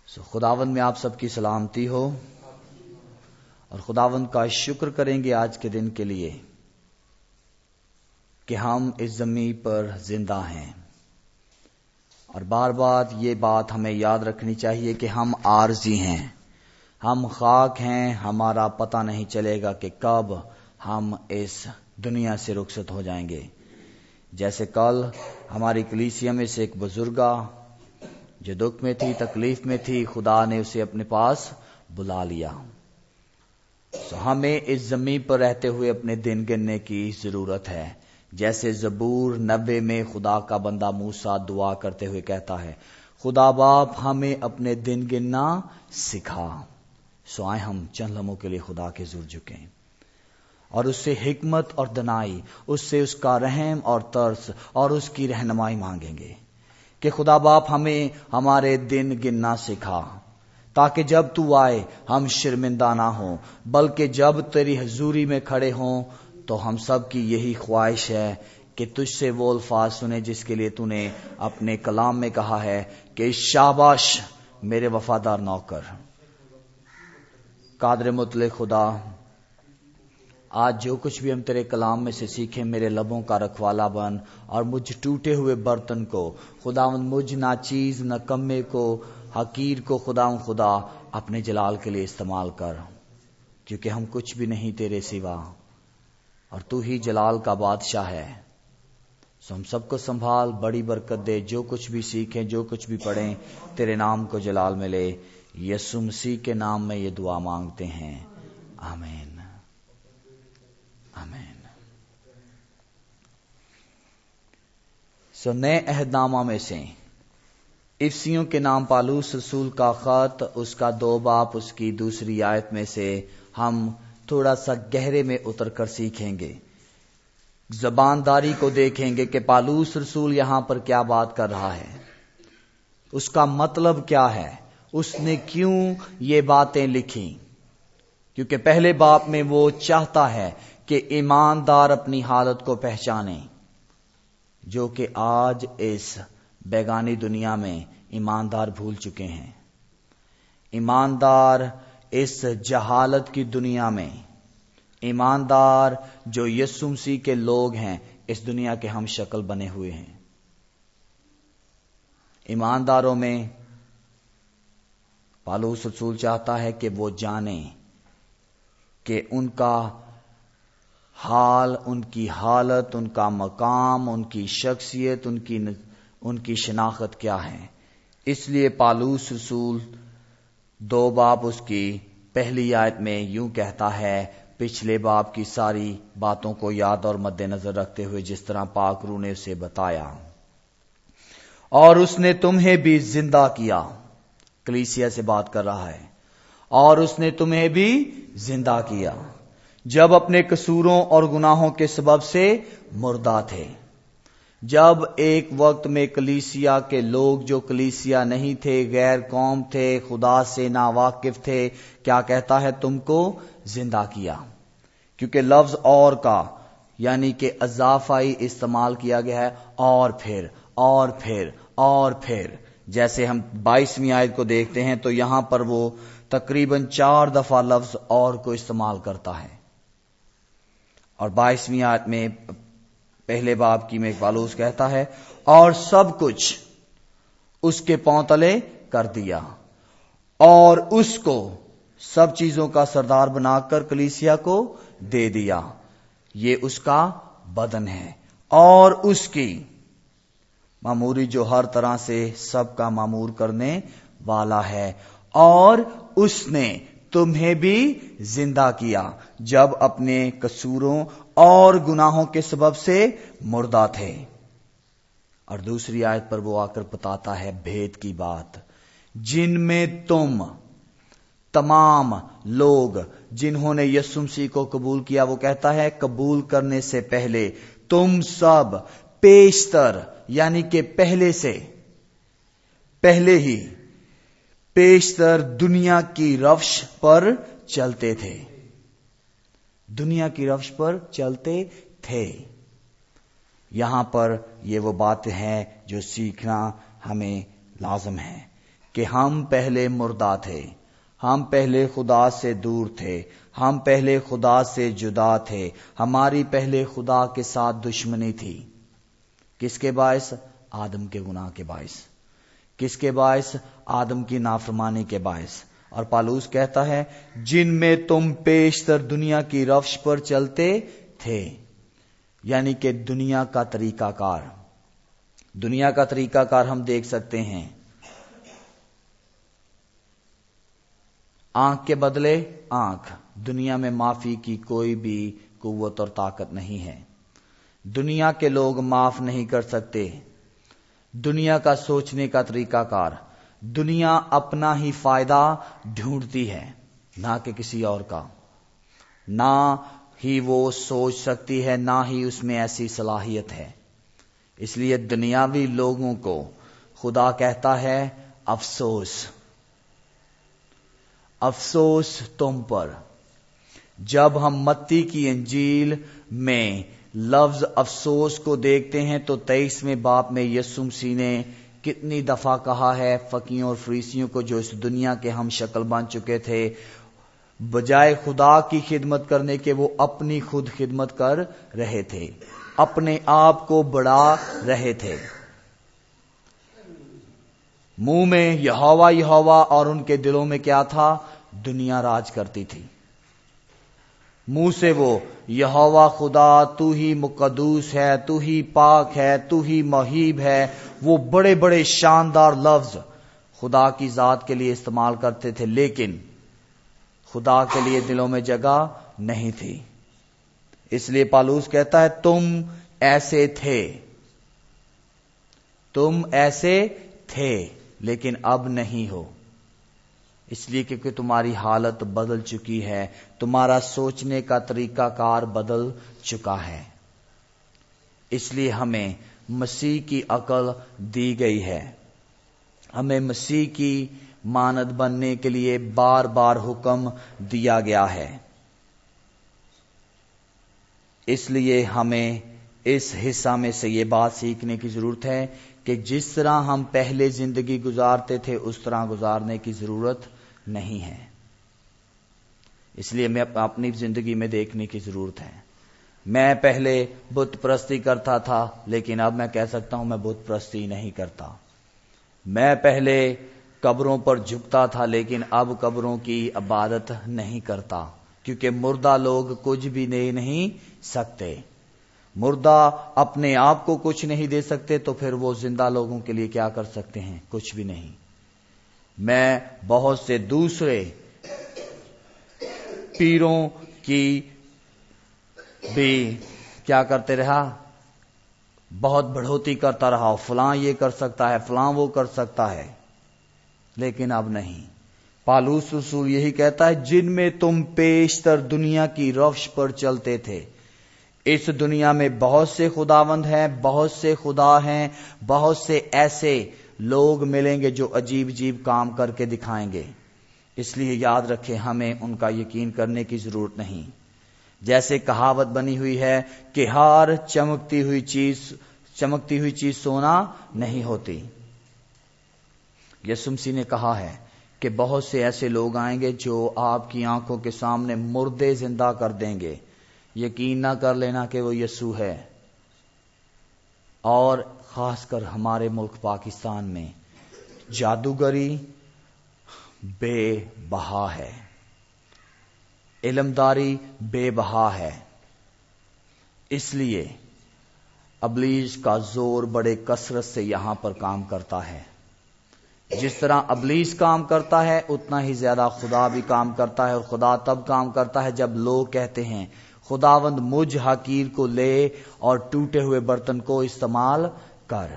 خداوند میں آپ سب کی سلامتی ہو اور خداوند کا شکر کریں گے آج کے دن کے لیے کہ ہم اس زمین پر زندہ ہیں، اور بار بار یہ بات ہمیں یاد رکھنی چاہیے کہ ہم عارضی ہیں، ہم خاک ہیں، ہمارا پتہ نہیں چلے گا کہ کب ہم اس دنیا سے رخصت ہو جائیں گے۔ جیسے کل ہماری کلیسیا میں سے ایک بزرگا جو دکھ میں تھی، تکلیف میں تھی، خدا نے اسے اپنے پاس بلا لیا۔ ہمیں اس زمین پر رہتے ہوئے اپنے دن گننے کی ضرورت ہے، جیسے زبور 90 میں خدا کا بندہ موسیٰ دعا کرتے ہوئے کہتا ہے، خدا باپ ہمیں اپنے دن گننا سکھا۔ آئے ہم چند لمحوں کے لیے خدا کے حضور جھکیں اور اس سے حکمت اور دانائی، اس سے اس کا رحم اور ترس اور اس کی رہنمائی مانگیں گے کہ خدا باپ ہمیں ہمارے دن گننا سکھا، تاکہ جب تو آئے ہم شرمندہ نہ ہوں، بلکہ جب تیری حضوری میں کھڑے ہوں تو ہم سب کی یہی خواہش ہے کہ تجھ سے وہ الفاظ سنے جس کے لیے تو نے اپنے کلام میں کہا ہے کہ شاباش میرے وفادار نوکر۔ قادر مطلق خدا، آج جو کچھ بھی ہم تیرے کلام میں سے سیکھیں، میرے لبوں کا رکھوالا بن اور مجھ ٹوٹے ہوئے برتن کو، خداوند مجھ ناچیز نکمے کو، حقیر کو خدا اپنے جلال کے لیے استعمال کر، کیونکہ ہم کچھ بھی نہیں تیرے سوا اور تو ہی جلال کا بادشاہ ہے۔ ہم سب کو سنبھال، بڑی برکت دے، جو کچھ بھی سیکھیں، جو کچھ بھی پڑھیں، تیرے نام کو جلال ملے۔ یسوع مسیح کے نام میں یہ دعا مانگتے ہیں، آمین آمین۔ نئے عہد نامہ میں سے افسیوں کے نام پالوس رسول کا خط، اس کا 2 باب، اس کی 2 آیت میں سے ہم تھوڑا سا گہرے میں اتر کر سیکھیں گے، زبانداری کو دیکھیں گے کہ پالوس رسول یہاں پر کیا بات کر رہا ہے، اس کا مطلب کیا ہے، اس نے کیوں یہ باتیں لکھی۔ کیونکہ پہلے باب میں وہ چاہتا ہے کہ ایماندار اپنی حالت کو پہچانے، جو کہ آج اس بیگانی دنیا میں ایماندار بھول چکے ہیں۔ ایماندار اس جہالت کی دنیا میں، ایماندار جو یسوع مسیح کے لوگ ہیں، اس دنیا کے ہم شکل بنے ہوئے ہیں۔ ایمانداروں میں پالوس رسول چاہتا ہے کہ وہ جانیں کہ ان کا حال، ان کی حالت، ان کا مقام، ان کی شخصیت، ان کی شناخت کیا ہے۔ اس لیے پالوس رسول 2 باب اس کی 1 آیت میں یوں کہتا ہے، پچھلے باب کی ساری باتوں کو یاد اور مد نظر رکھتے ہوئے جس طرح پاک روح نے اسے بتایا، اور اس نے تمہیں بھی زندہ کیا، کلیسیا سے بات کر رہا ہے، اور اس نے تمہیں بھی زندہ کیا جب اپنے قصوروں اور گناہوں کے سبب سے مردہ تھے۔ جب ایک وقت میں کلیسیا کے لوگ جو کلیسیا نہیں تھے، غیر قوم تھے، خدا سے ناواقف تھے، کیا کہتا ہے، تم کو زندہ کیا۔ کیونکہ لفظ اور کا یعنی کہ اضافائی استعمال کیا گیا ہے، اور پھر اور پھر اور پھر، جیسے ہم 22ویں آیت کو دیکھتے ہیں تو یہاں پر وہ تقریباً 4 دفعہ لفظ اور کو استعمال کرتا ہے، اور 22ویں آیت میں پہلے باب کی میں پالوس کہتا ہے، اور سب کچھ اس کے پاؤں تلے کر دیا، اور اس کو سب چیزوں کا سردار بنا کر کلیسیا کو دے دیا، یہ اس کا بدن ہے، اور اس کی معموری جو ہر طرح سے سب کا معمور کرنے والا ہے، اور اس نے تمہیں بھی زندہ کیا جب اپنے قصوروں اور گناہوں کے سبب سے مردہ تھے۔ اور 2 آیت پر وہ آ کر بتاتا ہے بھید کی بات، جن میں تم تمام لوگ جنہوں نے یسوع مسیح کو قبول کیا، وہ کہتا ہے قبول کرنے سے پہلے تم سب پیشتر یعنی کہ پہلے سے پہلے ہی پیشتر دنیا کی روش پر چلتے تھے، دنیا کی روش پر چلتے تھے۔ یہاں پر یہ وہ بات ہے جو سیکھنا ہمیں لازم ہے کہ ہم پہلے مردہ تھے، ہم پہلے خدا سے دور تھے، ہم پہلے خدا سے جدا تھے، ہماری پہلے خدا کے ساتھ دشمنی تھی۔ کس کے باعث؟ آدم کے گناہ کے باعث۔ کس کے باعث؟ آدم کی نافرمانی کے باعث۔ اور پالوس کہتا ہے جن میں تم پیشتر دنیا کی روش پر چلتے تھے، یعنی کہ دنیا کا طریقہ کار۔ دنیا کا طریقہ کار ہم دیکھ سکتے ہیں، آنکھ کے بدلے آنکھ۔ دنیا میں معافی کی کوئی بھی قوت اور طاقت نہیں ہے، دنیا کے لوگ معاف نہیں کر سکتے۔ دنیا کا سوچنے کا طریقہ کار، دنیا اپنا ہی فائدہ ڈھونڈتی ہے، نہ کہ کسی اور کا۔ نہ ہی وہ سوچ سکتی ہے، نہ ہی اس میں ایسی صلاحیت ہے۔ اس لیے دنیاوی لوگوں کو خدا کہتا ہے افسوس، افسوس تم پر۔ جب ہم متی کی انجیل میں لفظ افسوس کو دیکھتے ہیں تو 23ویں باب میں یسوع مسیح نے کتنی دفعہ کہا ہے فقیوں اور فریسیوں کو جو اس دنیا کے ہم شکل بن چکے تھے، بجائے خدا کی خدمت کرنے کے وہ اپنی خود خدمت کر رہے تھے، اپنے آپ کو بڑھا رہے تھے۔ منہ میں یہوہ یہوہ اور ان کے دلوں میں کیا تھا؟ دنیا راج کرتی تھی۔ منہ سے وہ یہوہ خدا تو ہی مقدوس ہے، تو ہی پاک ہے، تو ہی مہیب ہے، وہ بڑے بڑے شاندار لفظ خدا کی ذات کے لیے استعمال کرتے تھے، لیکن خدا کے لیے دلوں میں جگہ نہیں تھی۔ اس لیے پالوس کہتا ہے تم ایسے تھے، تم ایسے تھے لیکن اب نہیں ہو، اس لیے کیونکہ تمہاری حالت بدل چکی ہے، تمہارا سوچنے کا طریقہ کار بدل چکا ہے۔ اس لیے ہمیں مسیح کی عقل دی گئی ہے، ہمیں مسیح کی مانند بننے کے لیے بار بار حکم دیا گیا ہے۔ اس لیے ہمیں اس حصہ میں سے یہ بات سیکھنے کی ضرورت ہے کہ جس طرح ہم پہلے زندگی گزارتے تھے اس طرح گزارنے کی ضرورت نہیں ہے۔ اس لیے میں اپنی زندگی میں دیکھنے کی ضرورت ہے۔ میں پہلے بت پرستی کرتا تھا لیکن اب میں کہہ سکتا ہوں میں بت پرستی نہیں کرتا۔ میں پہلے قبروں پر جھکتا تھا لیکن اب قبروں کی عبادت نہیں کرتا، کیونکہ مردہ لوگ کچھ بھی نہیں سکتے۔ مردہ اپنے آپ کو کچھ نہیں دے سکتے تو پھر وہ زندہ لوگوں کے لیے کیا کر سکتے ہیں؟ کچھ بھی نہیں۔ میں بہت سے دوسرے پیروں کی بھی کیا کرتے رہا؟ بہت بڑھوتی کرتا رہا، فلاں یہ کر سکتا ہے، فلاں وہ کر سکتا ہے، لیکن اب نہیں۔ پالوس رسول یہی کہتا ہے جن میں تم پیشتر دنیا کی روش پر چلتے تھے۔ اس دنیا میں بہت سے خداوند ہیں، بہت سے خدا ہیں، بہت سے ایسے لوگ ملیں گے جو عجیب عجیب کام کر کے دکھائیں گے۔ اس لیے یاد رکھیں ہمیں ان کا یقین کرنے کی ضرورت نہیں۔ جیسے کہاوت بنی ہوئی ہے کہ ہر چمکتی ہوئی چیز سونا نہیں ہوتی۔ یسوع مسیح نے کہا ہے کہ بہت سے ایسے لوگ آئیں گے جو آپ کی آنکھوں کے سامنے مردے زندہ کر دیں گے۔ یقین نہ کر لینا کہ وہ یسوع ہے۔ اور خاص کر ہمارے ملک پاکستان میں جادوگری بے بہا ہے، علمداری بے بہا ہے۔ اس لیے ابلیس کا زور بڑے کثرت سے یہاں پر کام کرتا ہے۔ جس طرح ابلیس کام کرتا ہے اتنا ہی زیادہ خدا بھی کام کرتا ہے، اور خدا تب کام کرتا ہے جب لوگ کہتے ہیں خداوند مجھ حقیر کو لے اور ٹوٹے ہوئے برتن کو استعمال کر۔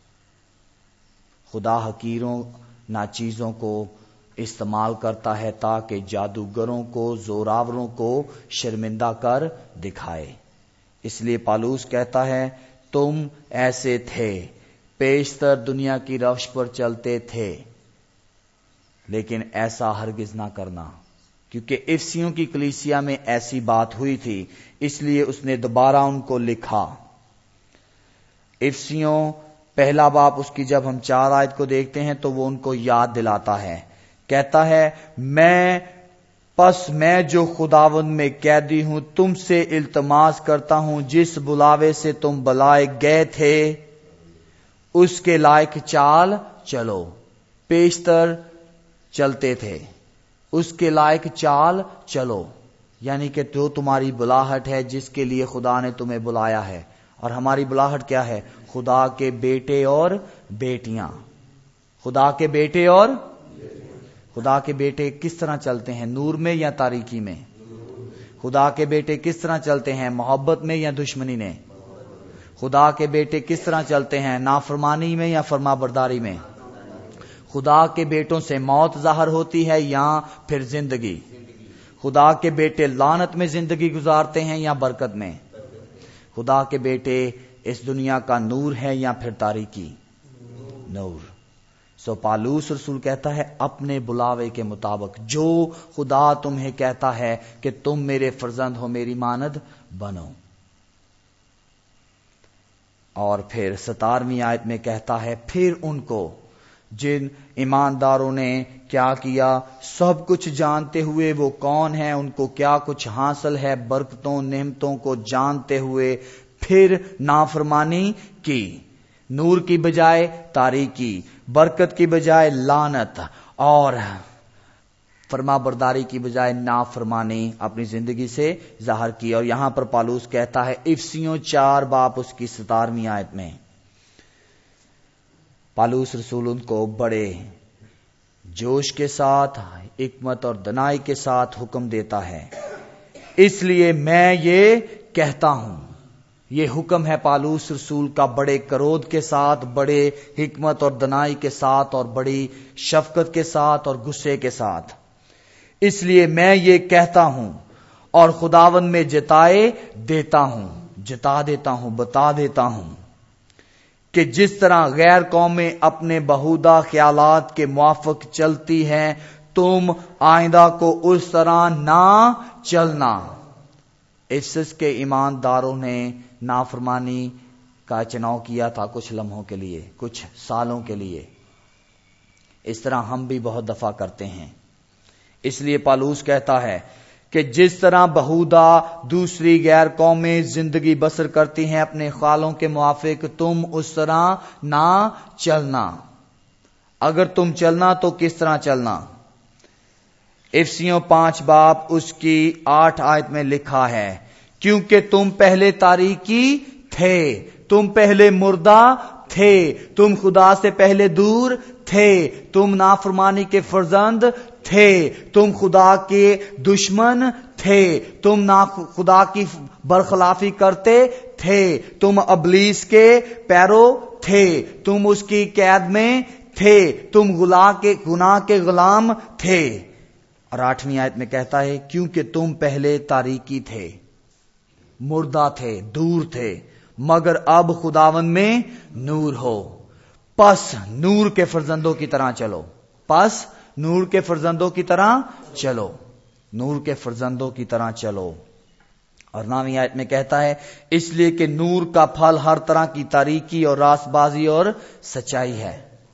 خدا حقیروں ناچیزوں کو استعمال کرتا ہے تاکہ جادوگروں کو، زوراوروں کو شرمندہ کر دکھائے۔ اس لیے پالوس کہتا ہے تم ایسے تھے، پیشتر دنیا کی روش پر چلتے تھے، لیکن ایسا ہرگز نہ کرنا، کیونکہ افسیوں کی کلیسیا میں ایسی بات ہوئی تھی، اس لیے اس نے دوبارہ ان کو لکھا۔ افسیوں پہلا باپ اس کی جب ہم 4 آیت کو دیکھتے ہیں تو وہ ان کو یاد دلاتا ہے، کہتا ہے میں جو خداوند میں قیدی ہوں تم سے التماس کرتا ہوں، جس بلاوے سے تم بلائے گئے تھے اس کے لائق چال چلو. پیشتر چلتے تھے، اس کے لائق چال چلو، یعنی کہ جو تمہاری بلاہٹ ہے جس کے لیے خدا نے تمہیں بلایا ہے. اور ہماری بلاہٹ کیا ہے؟ خدا کے بیٹے اور بیٹیاں. خدا کے بیٹے اور خدا کے بیٹے کس طرح چلتے ہیں؟ نور میں یا تاریکی میں؟ خدا کے بیٹے کس طرح چلتے ہیں؟ محبت میں یا دشمنی میں؟ خدا کے بیٹے کس طرح چلتے ہیں؟ نافرمانی میں یا فرما برداری میں؟ خدا کے بیٹوں سے موت ظاہر ہوتی ہے یا پھر زندگی؟ خدا کے بیٹے لعنت میں زندگی گزارتے ہیں یا برکت میں؟ خدا کے بیٹے اس دنیا کا نور ہے یا پھر تاریکی؟ نور. سو پالوس رسول کہتا ہے اپنے بلاوے کے مطابق جو خدا تمہیں کہتا ہے کہ تم میرے فرزند ہو، میری مانند بنو. اور پھر 17ویں آیت میں کہتا ہے پھر ان کو جن ایمانداروں نے کیا کیا، سب کچھ جانتے ہوئے وہ کون ہیں، ان کو کیا کچھ حاصل ہے، برکتوں نعمتوں کو جانتے ہوئے پھر نافرمانی کی. نور کی بجائے تاریکی، برکت کی بجائے لعنت، اور فرما برداری کی بجائے نافرمانی اپنی زندگی سے ظاہر کی. اور یہاں پر پالوس کہتا ہے افسیوں 4 باپ اس کی 17ویں آیت میں، پالوس رسول ان کو بڑے جوش کے ساتھ، حکمت اور دنائی کے ساتھ حکم دیتا ہے. اس لیے میں یہ کہتا ہوں، یہ حکم ہے پالوس رسول کا بڑے کرود کے ساتھ، بڑے حکمت اور دنائی کے ساتھ، اور بڑی شفقت کے ساتھ اور غصے کے ساتھ. اس لیے میں یہ کہتا ہوں اور خداوند میں جتا دیتا ہوں، بتا دیتا ہوں کہ جس طرح غیر قومیں اپنے بہودہ خیالات کے موافق چلتی ہیں، تم آئندہ کو اس طرح نہ چلنا. افسس کے ایمانداروں نے نافرمانی کا چناؤ کیا تھا کچھ لمحوں کے لیے، کچھ سالوں کے لیے. اس طرح ہم بھی بہت دفعہ کرتے ہیں. اس لیے پالوس کہتا ہے کہ جس طرح بہودہ دوسری غیر قومیں زندگی بسر کرتی ہیں اپنے خیالوں کے موافق، تم اس طرح نہ چلنا. اگر تم چلنا تو کس طرح چلنا؟ افسیوں 5 باپ اس کی 8 آیت میں لکھا ہے کیونکہ تم پہلے تاریکی تھے، تم پہلے مردہ تھے، تم خدا سے پہلے دور تھے، تم نافرمانی کے فرزند تھے، تم خدا کے دشمن تھے، تم خدا کی برخلافی کرتے تھے، تم ابلیس کے پیرو تھے، تم اس کی قید میں تھے، تم گناہ کے غلام تھے. اور 8ویں آیت میں کہتا ہے کیونکہ تم پہلے تاریکی تھے، مردہ تھے، دور تھے، مگر اب خداوند میں نور ہو، پس نور کے فرزندوں کی طرح چلو. پس نور کے فرزندوں کی طرح چلو، نور کے فرزندوں کی طرح چلو. اور 9ویں آیت میں کہتا ہے اس لیے کہ نور کا پھل ہر طرح کی تاریکی اور راست بازی اور سچائی ہے.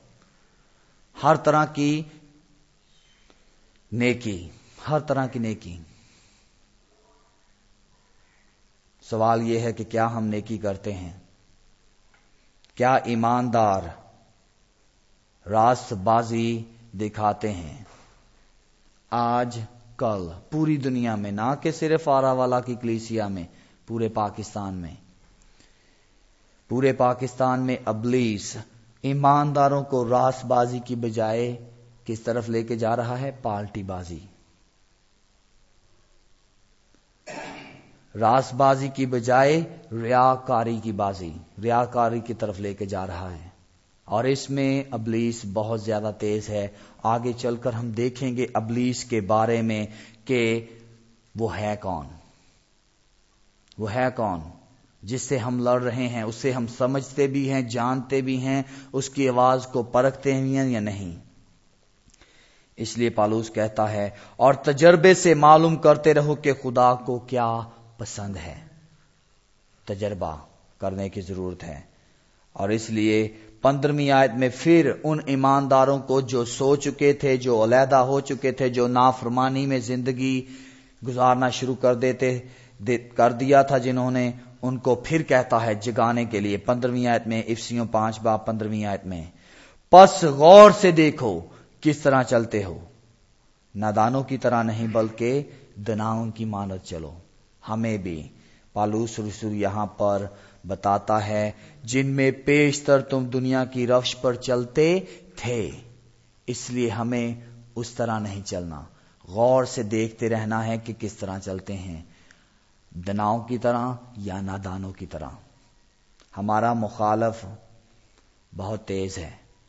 ہر طرح کی نیکی، ہر طرح کی نیکی. سوال یہ ہے کہ کیا ہم نیکی کرتے ہیں؟ کیا ایماندار راست بازی دکھاتے ہیں؟ آج کل پوری دنیا میں، نہ کہ صرف آرا والا کی کلیسیا میں، پورے پاکستان میں ابلیس ایمانداروں کو راست بازی کی بجائے کس طرف لے کے جا رہا ہے؟ پالٹی بازی. راست بازی کی بجائے ریاکاری کی طرف لے کے جا رہا ہے. اور اس میں ابلیس بہت زیادہ تیز ہے. آگے چل کر ہم دیکھیں گے ابلیس کے بارے میں کہ وہ ہے کون جس سے ہم لڑ رہے ہیں، اسے ہم سمجھتے بھی ہیں، جانتے بھی ہیں، اس کی آواز کو پرکھتے ہیں یا نہیں. اس لیے پالوس کہتا ہے اور تجربے سے معلوم کرتے رہو کہ خدا کو کیا پسند ہے. تجربہ کرنے کی ضرورت ہے. اور اس لیے 15ویں آیت میں پھر ان ایمانداروں کو جو سو چکے تھے، جو علیحدہ ہو چکے تھے، جو نافرمانی میں زندگی گزارنا شروع کر دیا تھا جنہوں نے، ان کو پھر کہتا ہے جگانے کے لیے 15ویں آیت میں، افسیوں 5 باب 15ویں آیت میں، پس غور سے دیکھو کس طرح چلتے ہو، نادانوں کی طرح نہیں بلکہ دناؤں کی مانند چلو۔ ہمیں بھی پالوس رسول یہاں پر بتاتا ہے جن میں پیشتر تم دنیا کی روش پر چلتے تھے، اس لیے ہمیں اس طرح نہیں چلنا، غور سے دیکھتے رہنا ہے کہ کس طرح چلتے ہیں، دناؤں کی طرح یا نادانوں کی طرح۔ ہمارا مخالف بہت تیز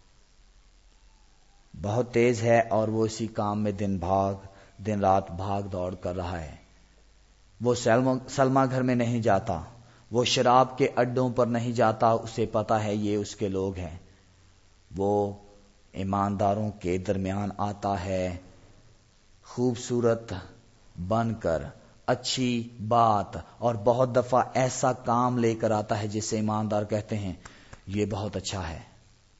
ہے اور وہ اسی کام میں دن رات بھاگ دوڑ کر رہا ہے۔ وہ سلما گھر میں نہیں جاتا، وہ شراب کے اڈوں پر نہیں جاتا، اسے پتا ہے یہ اس کے لوگ ہیں۔ وہ ایمانداروں کے درمیان آتا ہے خوبصورت بن کر، اچھی بات، اور بہت دفعہ ایسا کام لے کر آتا ہے جس سے ایماندار کہتے ہیں یہ بہت اچھا ہے،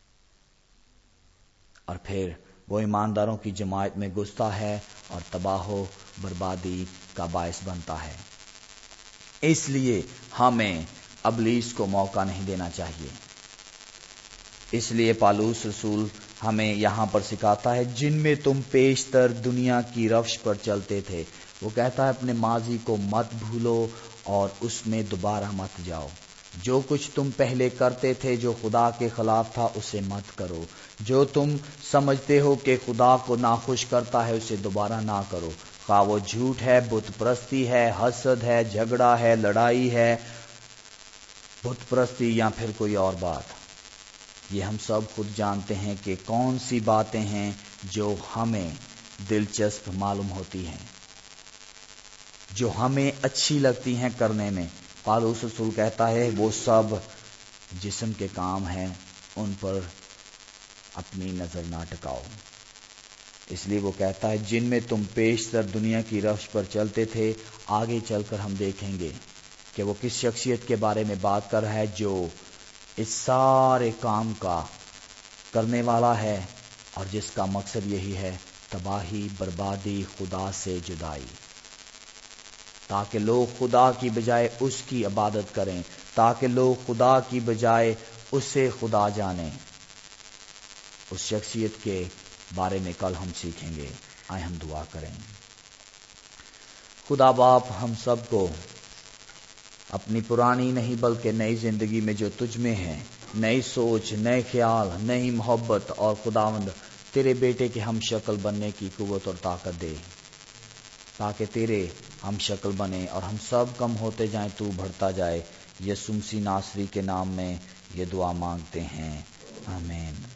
اور پھر وہ ایمانداروں کی جماعت میں گھستا ہے اور تباہ و بربادی کا باعث بنتا ہے۔ اس لیے ہمیں ابلیس کو موقع نہیں دینا چاہیے۔ اس لیے پالوس رسول ہمیں یہاں پر سکھاتا ہے جن میں تم پیشتر دنیا کی روش پر چلتے تھے۔ وہ کہتا ہے اپنے ماضی کو مت بھولو اور اس میں دوبارہ مت جاؤ۔ جو کچھ تم پہلے کرتے تھے جو خدا کے خلاف تھا اسے مت کرو۔ جو تم سمجھتے ہو کہ خدا کو ناخوش کرتا ہے اسے دوبارہ نہ کرو، خواہ وہ جھوٹ ہے، بت پرستی ہے، حسد ہے، جھگڑا ہے، لڑائی ہے، بت پرستی یا پھر کوئی اور بات۔ یہ ہم سب خود جانتے ہیں کہ کون سی باتیں ہیں جو ہمیں دلچسپ معلوم ہوتی ہیں، جو ہمیں اچھی لگتی ہیں کرنے میں۔ پالوس رسول کہتا ہے وہ سب جسم کے کام ہیں، ان پر اپنی نظر نہ ٹکاؤ۔ اس لیے وہ کہتا ہے جن میں تم پیشتر دنیا کی روش پر چلتے تھے۔ آگے چل کر ہم دیکھیں گے کہ وہ کس شخصیت کے بارے میں بات کر رہا ہے جو اس سارے کام کا کرنے والا ہے اور جس کا مقصد یہی ہے تباہی، بربادی، خدا سے جدائی، تاکہ لوگ خدا کی بجائے اس کی عبادت کریں، تاکہ لوگ خدا کی بجائے اسے خدا جانیں۔ اس شخصیت کے بارے میں کل ہم سیکھیں گے۔ آئے ہم دعا کریں۔ خدا باپ ہم سب کو اپنی پرانی نہیں بلکہ نئی زندگی میں جو تجھ میں ہے، نئی سوچ، نئے خیال، نئی محبت، اور خداوند تیرے بیٹے کے ہم شکل بننے کی قوت اور طاقت دے، تاکہ تیرے ہم شکل بنے اور ہم سب کم ہوتے جائیں، تو بڑھتا جائے۔ یسوع مسیح ناصری کے نام میں یہ دعا مانگتے ہیں، آمین۔